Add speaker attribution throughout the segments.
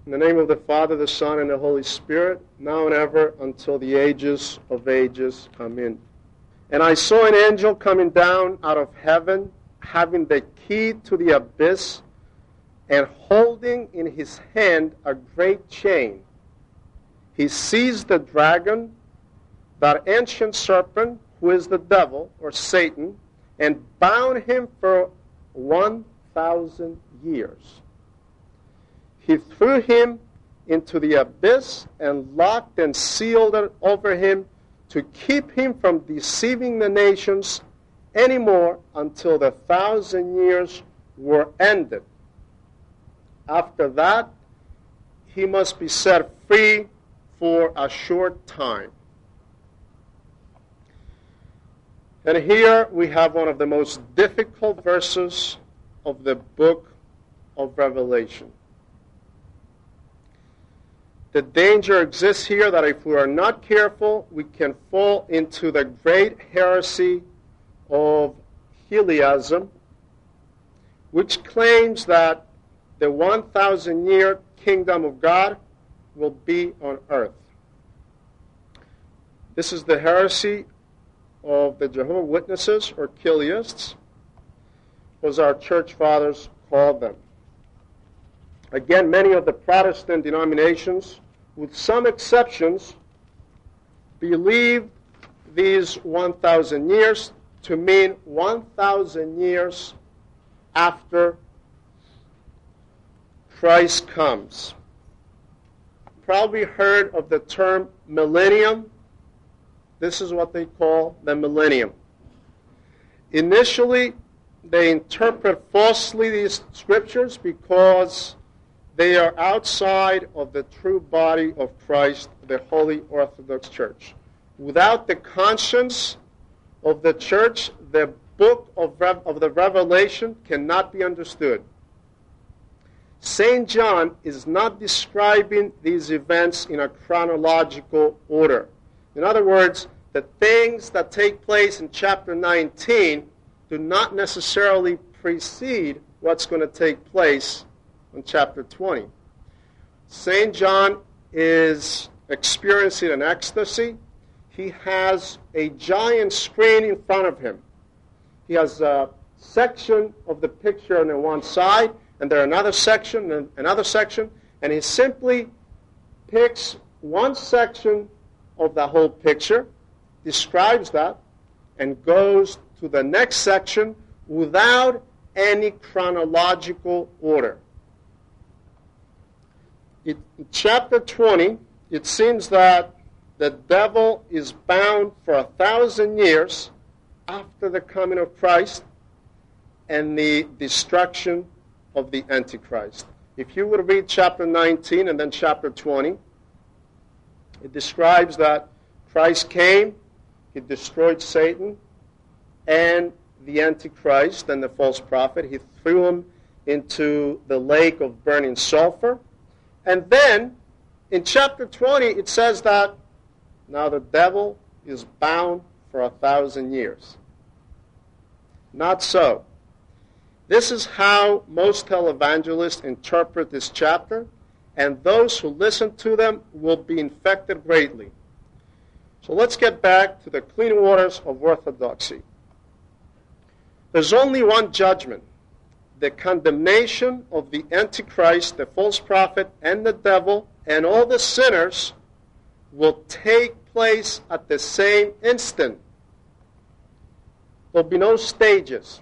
Speaker 1: In the name of the Father, the Son, and the Holy Spirit, now and ever, until the ages of ages. Amen. And I saw an angel coming down out of heaven, having the key to the abyss, and holding in his hand a great chain. He seized the dragon, that ancient serpent, who is the devil, or Satan, and bound him for 1,000 years. He threw him into the abyss and locked and sealed it over him to keep him from deceiving the nations anymore until the 1,000 years were ended. After that, he must be set free for a short time. And here we have one of the most difficult verses of the book of Revelation. The danger exists here that if we are not careful, we can fall into the great heresy of Helionism, which claims that the 1,000-year kingdom of God will be on earth. This is the heresy of the Jehovah's Witnesses, or Chiliasts, as our church fathers called them. Again, many of the Protestant denominations, with some exceptions, believe these 1,000 years to mean 1,000 years after Christ comes. Probably heard of the term millennium. This is what they call the millennium. Initially, they interpret falsely these scriptures because they are outside of the true body of Christ, the Holy Orthodox Church. Without the conscience of the church, the book of the Revelation cannot be understood. St. John is not describing these events in a chronological order. In other words, the things that take place in chapter 19 do not necessarily precede what's going to take place in chapter 20. St. John is experiencing an ecstasy. He has a giant screen in front of him. He has a section of the picture on the one side, and there another section, and another section, and he simply picks one section of the whole picture, describes that, and goes to the next section without any chronological order. In chapter 20, it seems that the devil is bound for 1,000 years after the coming of Christ and the destruction of the Antichrist. If you would read chapter 19 and then chapter 20, it describes that Christ came, he destroyed Satan and the Antichrist and the false prophet. He threw him into the lake of burning sulfur. And then, in chapter 20, it says that now the devil is bound for 1,000 years. Not so. This is how most televangelists interpret this chapter, and those who listen to them will be infected greatly. So let's get back to the clean waters of orthodoxy. There's only one judgment: the condemnation of the Antichrist, the false prophet, and the devil, and all the sinners will take place at the same instant. There'll be no stages.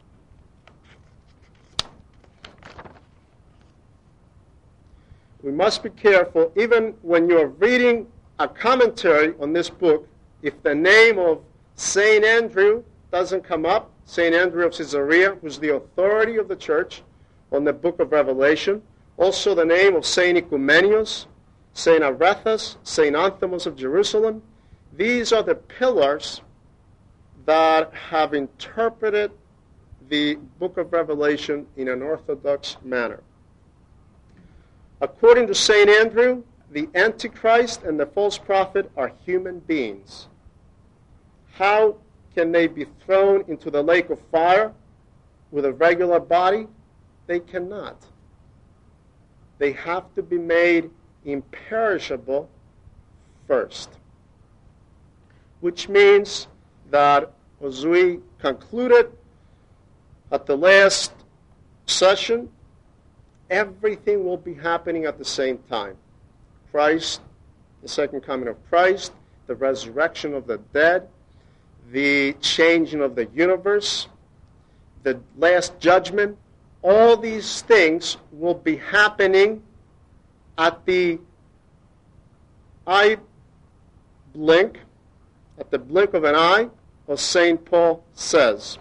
Speaker 1: We must be careful, even when you're reading a commentary on this book, if the name of St. Andrew doesn't come up, St. Andrew of Caesarea, who's the authority of the church on the book of Revelation, also the name of St. Ecumenius, St. Arethes, St. Anthemos of Jerusalem. These are the pillars that have interpreted the book of Revelation in an orthodox manner. According to St. Andrew, the Antichrist and the false prophet are human beings. How can they be thrown into the lake of fire with a regular body? They cannot. they have to be made imperishable first. Which means that, as we concluded at the last session, everything will be happening at the same time. Christ, the second coming of Christ, the resurrection of the dead, the changing of the universe, the last judgment, all these things will be happening at the eye blink, at the blink of an eye, as St. Paul says.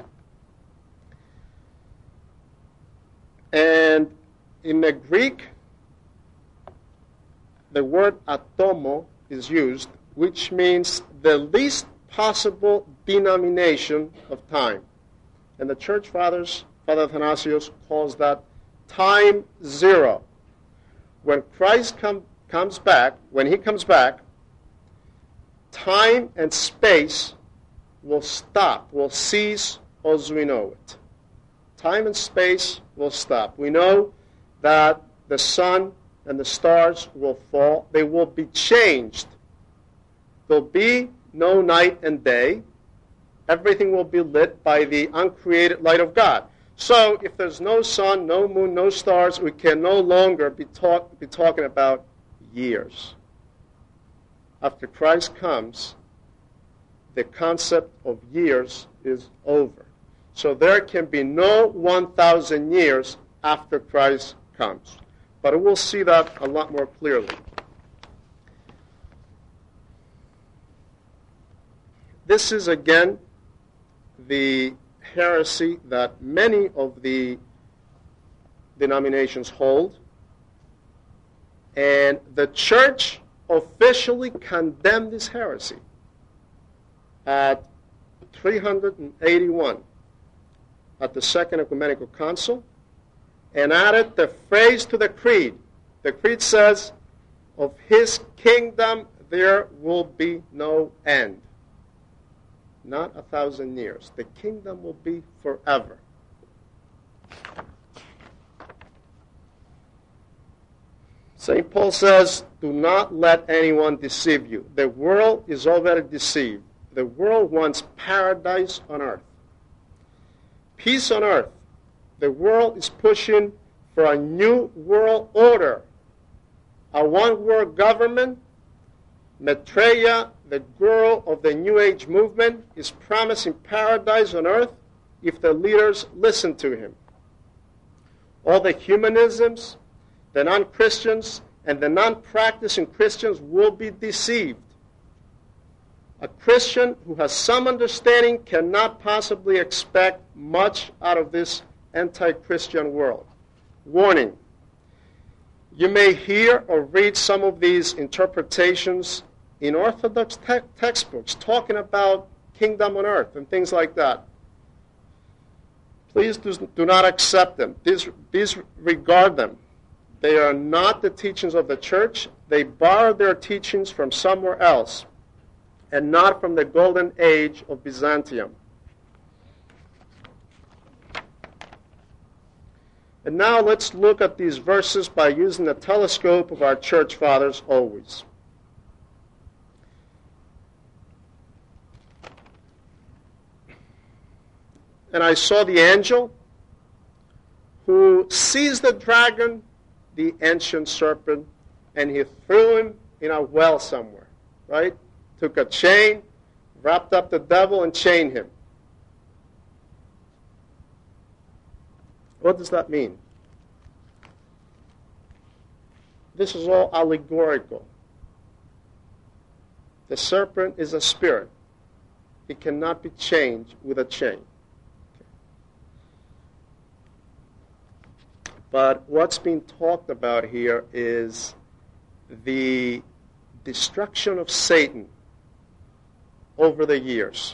Speaker 1: And in the Greek, the word atomo is used, which means the least possible denomination of time. And the Church Fathers, Father Athanasius, calls that time zero. When Christ comes back, time and space will stop, will cease as we know it. Time and space will stop. We know that the sun and the stars will fall. They will be changed. There'll be no night and day. Everything will be lit by the uncreated light of God. So if there's no sun, no moon, no stars, we can no longer be talking about years. After Christ comes, the concept of years is over. So there can be no 1,000 years after Christ comes. But we'll see that a lot more clearly. This is, again, the heresy that many of the denominations hold. And the Church officially condemned this heresy at 381 at the Second Ecumenical Council, and added the phrase to the creed. The creed says, of his kingdom there will be no end. Not 1,000 years. The kingdom will be forever. St. Paul says, do not let anyone deceive you. The world is already deceived. The world wants paradise on earth. Peace on earth. The world is pushing for a new world order, a one-world government. Maitreya, the guru of the New Age movement, is promising paradise on earth if the leaders listen to him. All the humanisms, the non-Christians, and the non-practicing Christians will be deceived. A Christian who has some understanding cannot possibly expect much out of this anti-Christian world. Warning. You may hear or read some of these interpretations in Orthodox textbooks talking about kingdom on earth and things like that. Please do not accept them. Disregard them. They are not the teachings of the Church. They borrow their teachings from somewhere else, and not from the golden age of Byzantium. And now let's look at these verses by using the telescope of our Church Fathers always. And I saw the angel who seized the dragon, the ancient serpent, and he threw him in a well somewhere, right? Took a chain, wrapped up the devil, and chained him. What does that mean? This is all allegorical. The serpent is a spirit. It cannot be chained with a chain. But what's being talked about here is the destruction of Satan over the years.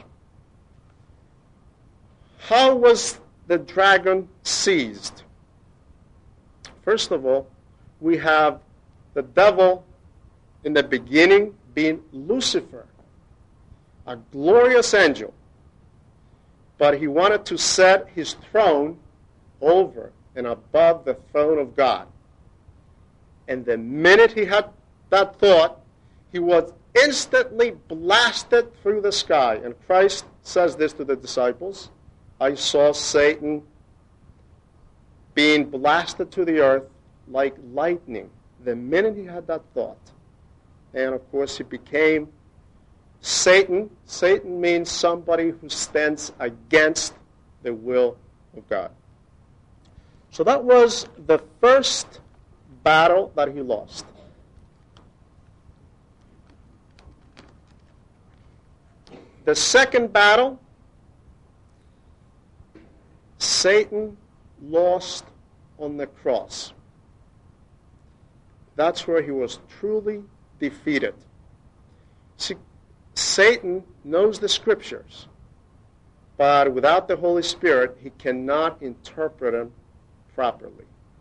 Speaker 1: How was the dragon seized? First of all, we have the devil in the beginning being Lucifer, a glorious angel. But he wanted to set his throne over and above the throne of God. And the minute he had that thought, he was instantly blasted through the sky. And Christ says this to the disciples, I saw Satan being blasted to the earth like lightning the minute he had that thought. And of course he became Satan. Satan means somebody who stands against the will of God. So that was the first battle that he lost. The second battle, Satan lost on the cross. That's where he was truly defeated. See, Satan knows the Scriptures, but without the Holy Spirit, he cannot interpret them properly.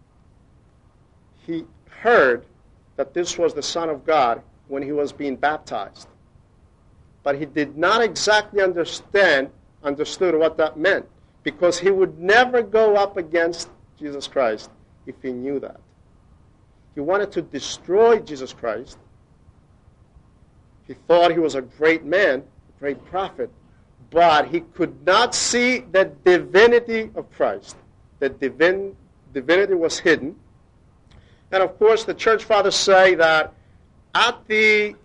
Speaker 1: He heard that this was the Son of God when he was being baptized, but he did not exactly understood what that meant, because he would never go up against Jesus Christ if he knew that. He wanted to destroy Jesus Christ. He thought he was a great man, a great prophet, but he could not see the divinity of Christ. The divinity was hidden. And of course, the church fathers say that at the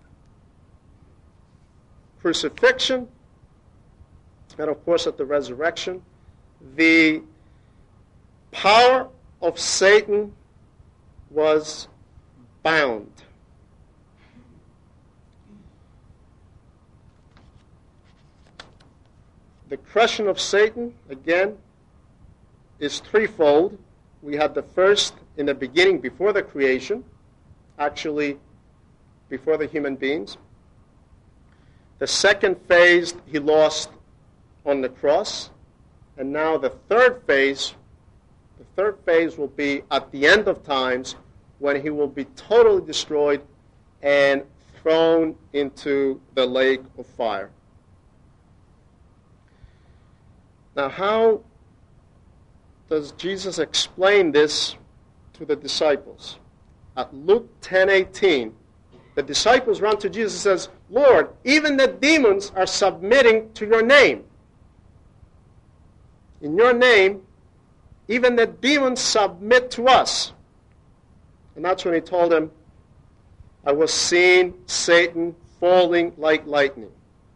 Speaker 1: crucifixion, and of course at the resurrection, the power of Satan was bound. The crushing of Satan, again, is threefold. We had the first in the beginning, before the creation, actually before the human beings. The second phase he lost on the cross. And now the third phase will be at the end of times, when he will be totally destroyed and thrown into the lake of fire. Now, how does Jesus explain this to the disciples? At Luke 10:18, the disciples run to Jesus and says, Lord, even the demons are submitting to your name. In your name, even the demons submit to us. And that's when he told them, I was seeing Satan falling like lightning.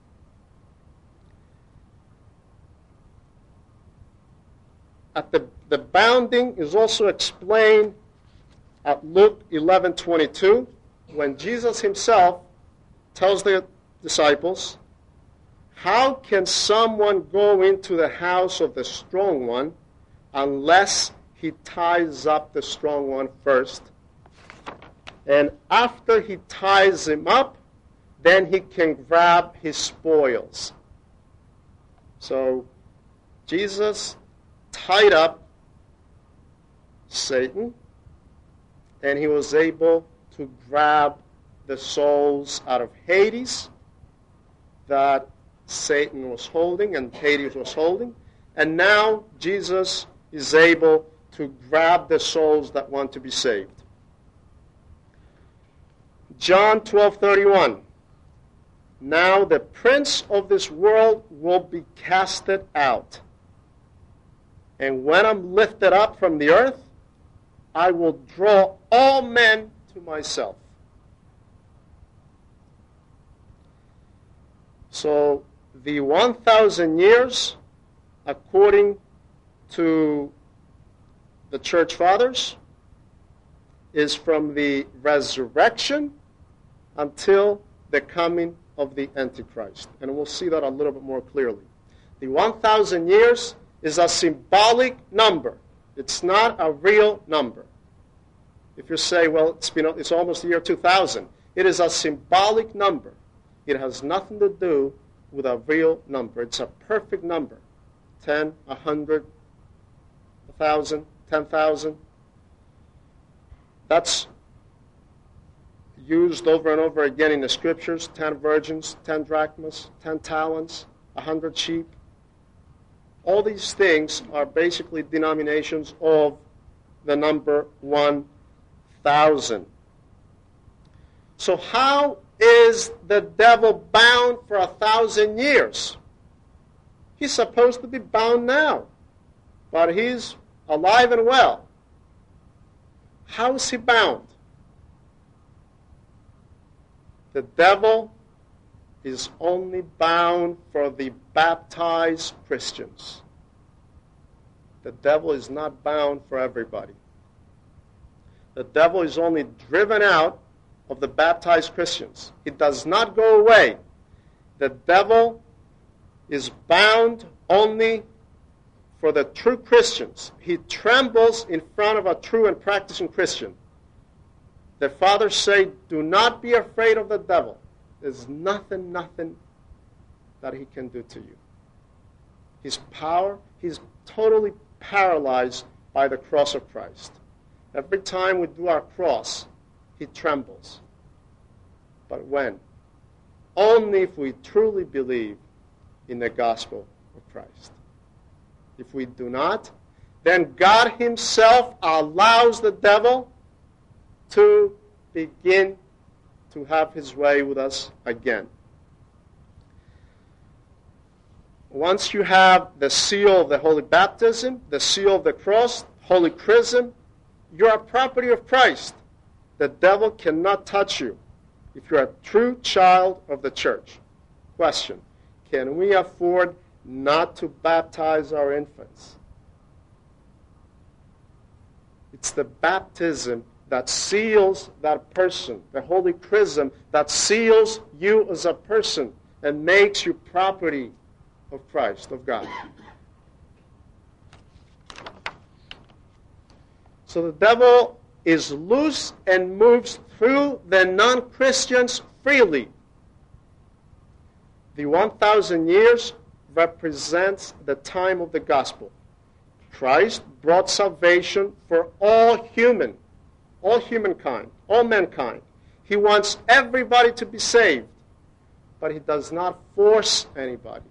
Speaker 1: At the bounding is also explained at Luke 11:22, when Jesus himself tells the disciples, how can someone go into the house of the strong one unless he ties up the strong one first? And after he ties him up, then he can grab his spoils. So Jesus tied up Satan, and he was able to grab the souls out of Hades that Satan was holding and Hades was holding. And now Jesus is able to grab the souls that want to be saved. John 12:31. Now the prince of this world will be casted out. And when I'm lifted up from the earth, I will draw all men to myself. So the 1,000 years, according to the church fathers, is from the resurrection until the coming of the Antichrist. And we'll see that a little bit more clearly. The 1,000 years is a symbolic number. It's not a real number. If you say, well, it's almost the year 2000, it is a symbolic number. It has nothing to do with a real number. It's a perfect number. 10, 100, 1,000, 10,000. That's used over and over again in the Scriptures. 10 virgins, 10 drachmas, 10 talents, 100 sheep. All these things are basically denominations of the number 1,000. So how is the devil bound for 1,000 years? He's supposed to be bound now, but he's alive and well. How is he bound? The devil is only bound for the baptized Christians. The devil is not bound for everybody. The devil is only driven out of the baptized Christians. It does not go away. The devil is bound only for the true Christians. He trembles in front of a true and practicing Christian. The fathers say, do not be afraid of the devil. There's nothing that he can do to you. His power, he's totally paralyzed by the cross of Christ. Every time we do our cross, he trembles. But when? Only if we truly believe in the gospel of Christ. If we do not, then God himself allows the devil to begin to have his way with us again. Once you have the seal of the holy baptism, the seal of the cross, holy chrism, you are property of Christ. The devil cannot touch you if you're a true child of the church. Question: can we afford not to baptize our infants? It's the baptism that seals that person, the holy chrism that seals you as a person and makes you property of Christ, of God. So the devil is loose and moves through the non-Christians freely. The 1,000 years represents the time of the gospel. Christ brought salvation for all humankind, all mankind. He wants everybody to be saved, but he does not force anybody.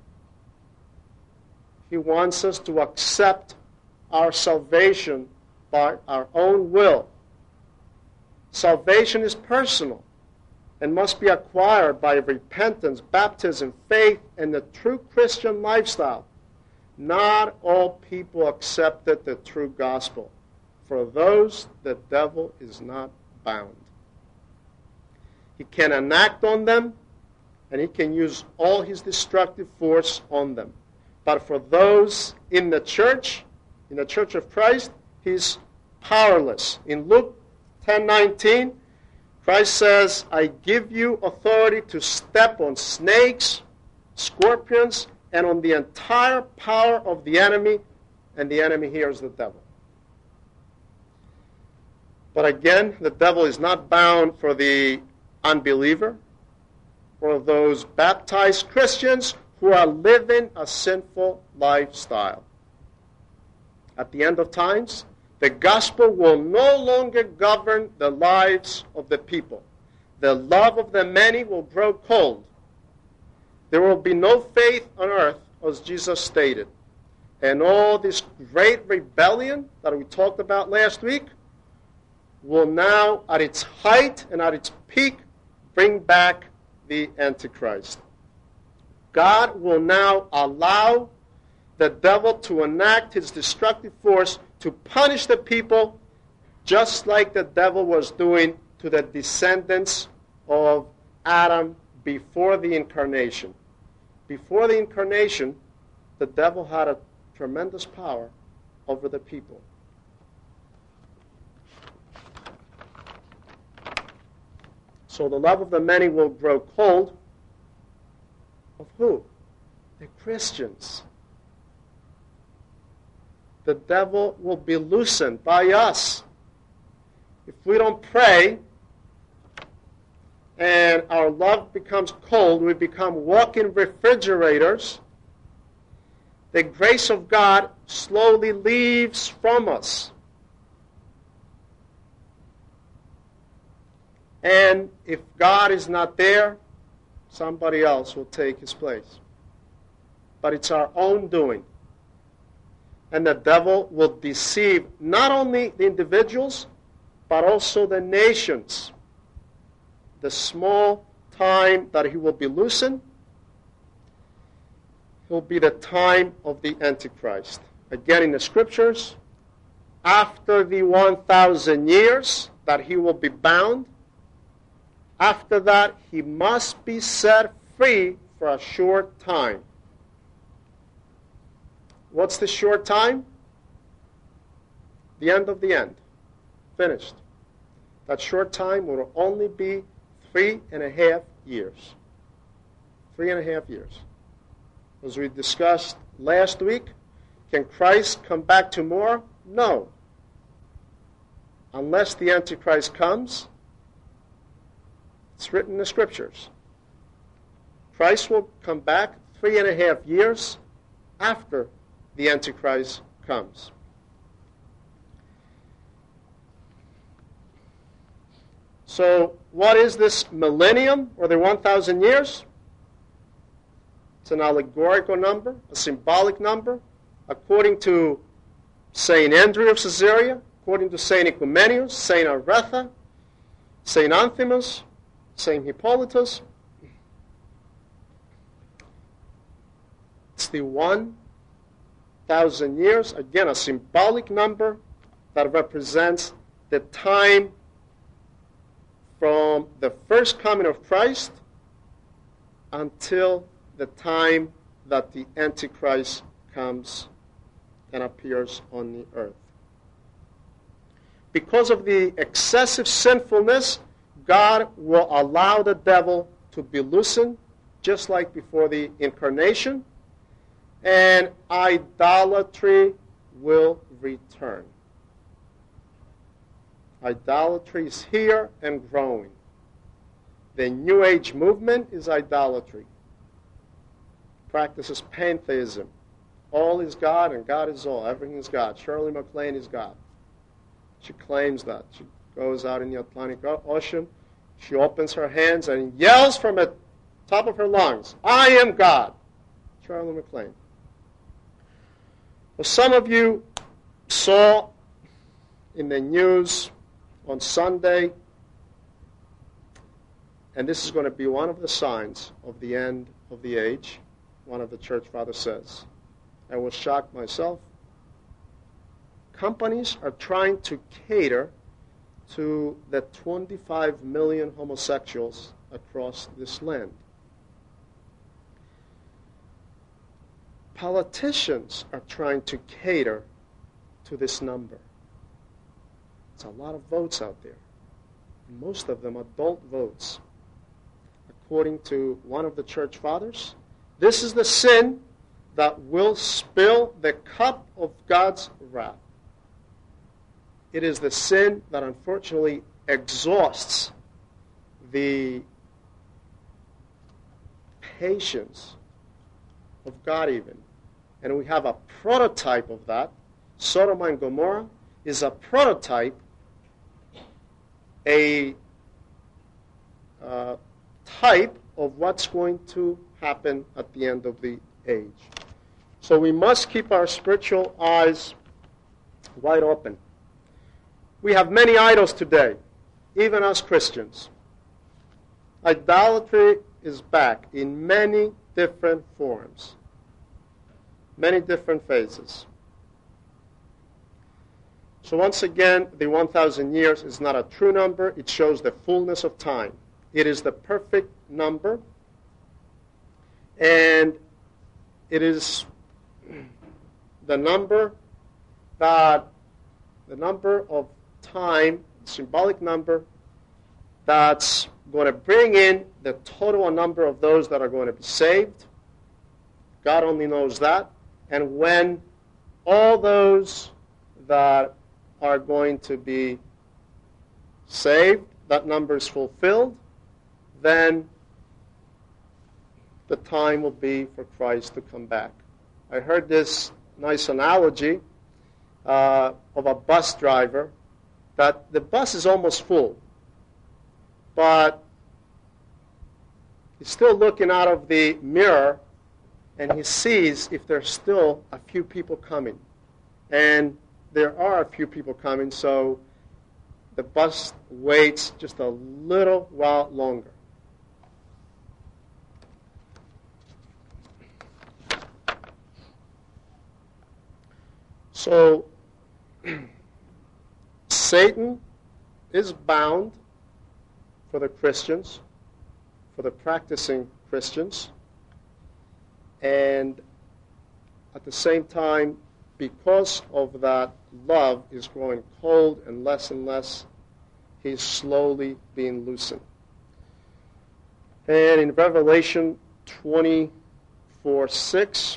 Speaker 1: He wants us to accept our salvation by our own will. Salvation is personal and must be acquired by repentance, baptism, faith, and the true Christian lifestyle. Not all people accepted the true gospel. For those, the devil is not bound. He can enact on them, and he can use all his destructive force on them. But for those in the church of Christ, he's powerless. In Luke 10:19, Christ says, I give you authority to step on snakes, scorpions, and on the entire power of the enemy, and the enemy here is the devil. But again, the devil is not bound for the unbeliever or those baptized Christians who are living a sinful lifestyle. At the end of times, the gospel will no longer govern the lives of the people. The love of the many will grow cold. There will be no faith on earth, as Jesus stated. And all this great rebellion that we talked about last week will now, at its height and at its peak, bring back the Antichrist. God will now allow the devil to enact his destructive force to punish the people, just like the devil was doing to the descendants of Adam before the incarnation. Before the incarnation, the devil had a tremendous power over the people. So the love of the many will grow cold. Of who? The Christians. The devil will be loosened by us. If we don't pray and our love becomes cold, we become walking refrigerators, the grace of God slowly leaves from us. And if God is not there, somebody else will take his place. But it's our own doing. And the devil will deceive not only the individuals, but also the nations. the small time that he will be loosened will be the time of the Antichrist. Again, in the Scriptures, after the 1,000 years that he will be bound, after that he must be set free for a short time. What's the short time? The end of the end. Finished. That short time will only be 3.5 years. 3.5 years. As we discussed last week, can Christ come back tomorrow? No. Unless the Antichrist comes, it's written in the Scriptures. Christ will come back 3.5 years after the Antichrist comes. So what is this millennium, or the 1,000 years? It's an allegorical number, a symbolic number. According to St. Andrew of Caesarea, according to St. Ecumenius, St. Aretha, St. Anthimus, St. Hippolytus, it's the 1,000 years, again a symbolic number that represents the time from the first coming of Christ until the time that the Antichrist comes and appears on the earth. Because of the excessive sinfulness, God will allow the devil to be loosened, just like before the incarnation, and idolatry will return. Idolatry is here and growing. The New Age movement is idolatry. Practices pantheism. All is God and God is all. Everything is God. Shirley MacLaine is God. She claims that. She goes out in the Atlantic Ocean. She opens her hands and yells from the top of her lungs, "I am God." Shirley MacLaine. Well, some of you saw in the news on Sunday, and this is going to be one of the signs of the end of the age, one of the church fathers says. I was shocked myself. Companies are trying to cater to the 25 million homosexuals across this land. Politicians are trying to cater to this number. It's a lot of votes out there. Most of them adult votes. According to one of the church fathers, this is the sin that will spill the cup of God's wrath. It is the sin that unfortunately exhausts the patience of God even. And we have a prototype of that. Sodom and Gomorrah is a prototype, a type of what's going to happen at the end of the age. So we must keep our spiritual eyes wide open. We have many idols today, even as Christians. Idolatry is back in many different forms, many different phases. So once again, the 1,000 years is not a true number. It shows the fullness of time. It is the perfect number, and it is the number of time, symbolic number, that's going to bring in the total number of those that are going to be saved. God only knows that. And when all those that are going to be saved, that number is fulfilled, then the time will be for Christ to come back. I heard this nice analogy of a bus driver, that the bus is almost full, but he's still looking out of the mirror, and he sees if there's still a few people coming. And there are a few people coming, so the bus waits just a little while longer. So, Satan is bound for the Christians, for the practicing Christians, and at the same time, because of that, love is growing cold and less, he's slowly being loosened. And in Revelation 24:6,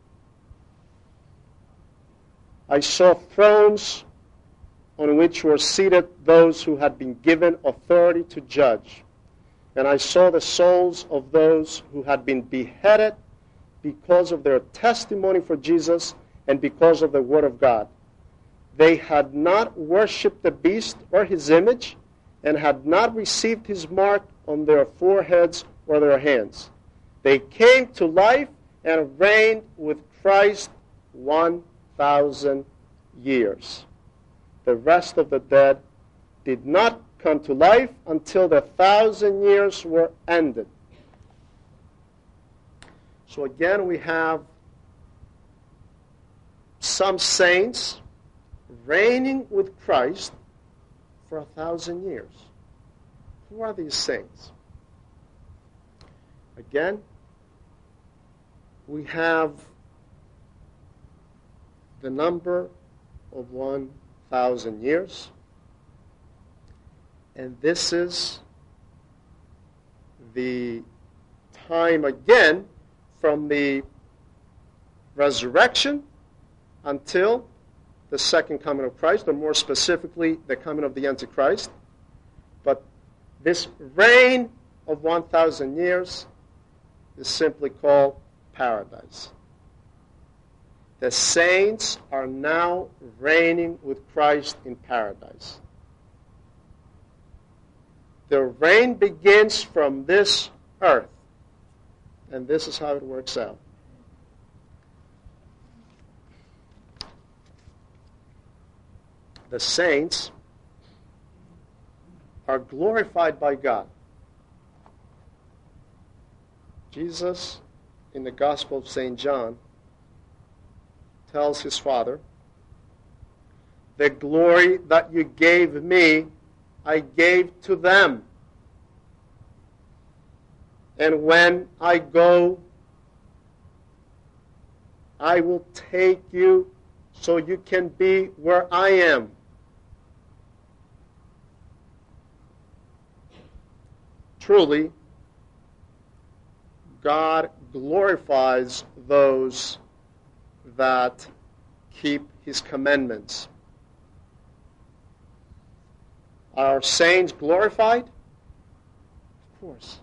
Speaker 1: I saw thrones on which were seated those who had been given authority to judge. And I saw the souls of those who had been beheaded because of their testimony for Jesus and because of the Word of God. They had not worshipped the beast or his image, and had not received his mark on their foreheads or their hands. They came to life and reigned with Christ 1,000 years. The rest of the dead did not come to life until the 1,000 years were ended. So again, we have some saints reigning with Christ for 1,000 years. Who are these saints? Again, we have the number of 1,000 years, and this is the time again from the resurrection until the second coming of Christ, or more specifically, the coming of the Antichrist. But this reign of 1,000 years is simply called paradise. The saints are now reigning with Christ in paradise. The reign begins from this earth, and this is how it works out. The saints are glorified by God. Jesus, in the Gospel of St. John, tells his Father, "The glory that you gave me, I gave to them. And when I go, I will take you so you can be where I am." Truly, God glorifies those that keep his commandments. Are saints glorified? Of course.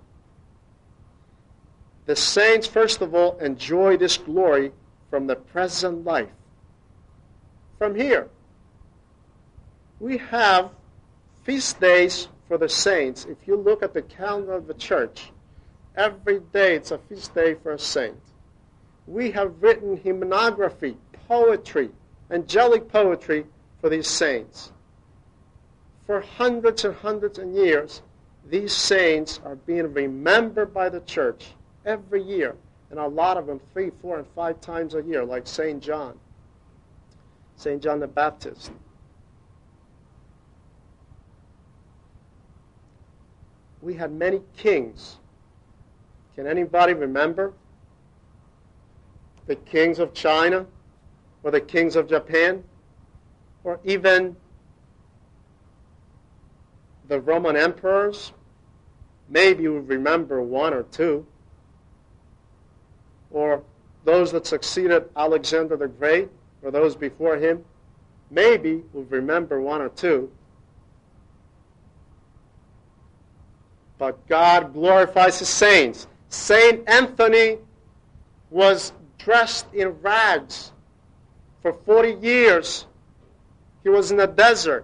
Speaker 1: The saints, first of all, enjoy this glory from the present life. From here. We have feast days for the saints. If you look at the calendar of the church, every day it's a feast day for a saint. We have written hymnography, poetry, angelic poetry for these saints. For hundreds and hundreds of years, these saints are being remembered by the church every year, and a lot of them 3, 4, and 5 times a year, like St. John the Baptist. We had many kings. Can anybody remember the kings of China or the kings of Japan or even the Roman emperors? Maybe you remember 1 or 2. Or those that succeeded Alexander the Great or those before him. Maybe you remember 1 or 2. But God glorifies his saints. Saint Anthony was dressed in rags. For 40 years, he was in the desert.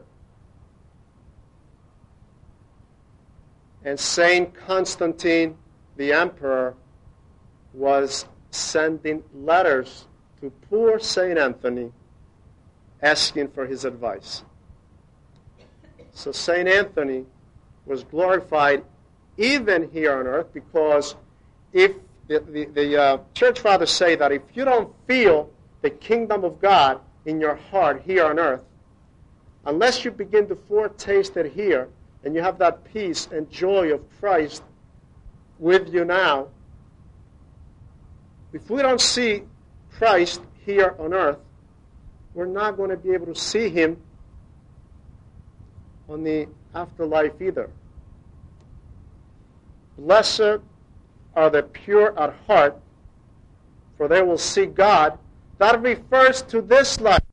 Speaker 1: And Saint Constantine, the emperor, was sending letters to poor Saint Anthony asking for his advice. So St. Anthony was glorified even here on earth, because if the church fathers say that if you don't feel the kingdom of God in your heart here on earth, unless you begin to foretaste it here, and you have that peace and joy of Christ with you now, if we don't see Christ here on earth, we're not going to be able to see him on the afterlife either. Blessed are the pure at heart, for they will see God. That refers to this life.